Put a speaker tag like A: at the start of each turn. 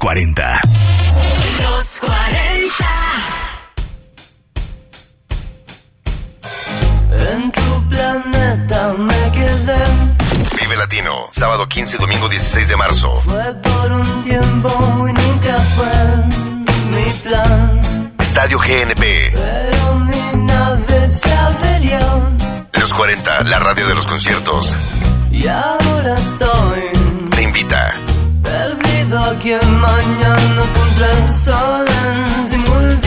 A: 40.
B: Los 40.
C: En tu planeta me quedé.
D: Vive Latino, sábado 15 y domingo 16 de marzo.
C: Fue por un tiempo y nunca fue mi plan.
D: Estadio GNP.
C: Pero mi nave se averió.
D: Los 40, la radio de los conciertos.
C: Y ahora estoy
D: Te invita.
C: perdido aquí en mañana contra el sol en simultáneo.